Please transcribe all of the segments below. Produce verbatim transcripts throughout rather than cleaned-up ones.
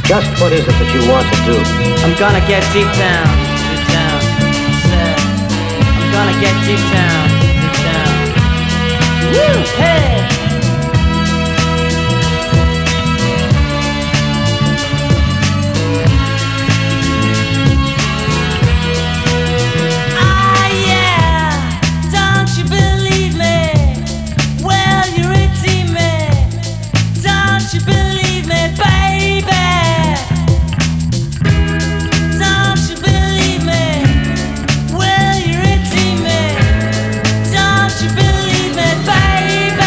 Just what is it that you want to do? I'm gonna get deep down, deep down. Said, I'm gonna get deep down, deep down. Woo, hey! Ah, yeah, don't you believe me? Well, you're eating me. Don't you believe me, baby? Don't you believe me? Well, you're eating me. Don't you believe me, baby?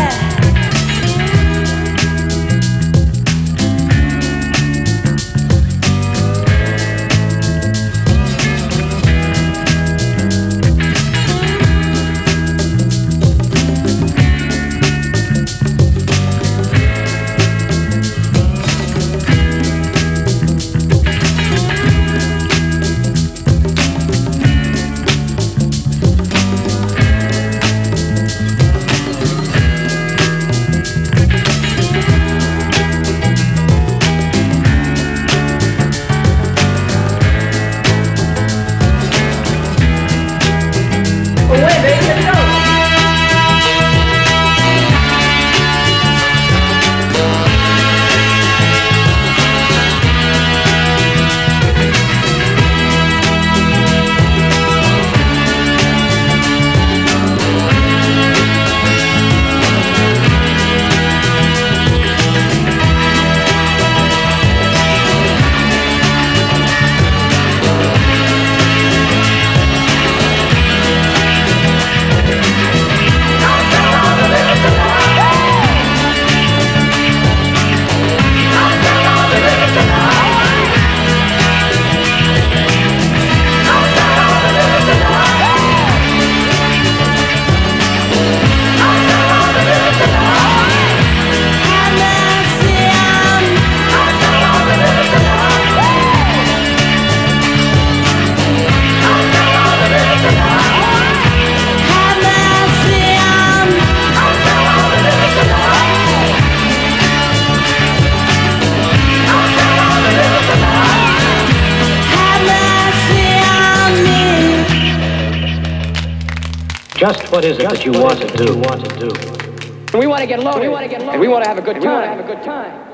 Just what is it that you want to do? And we want to get loaded. And we want to get loaded. And we want to have a good time. We want to have a good time.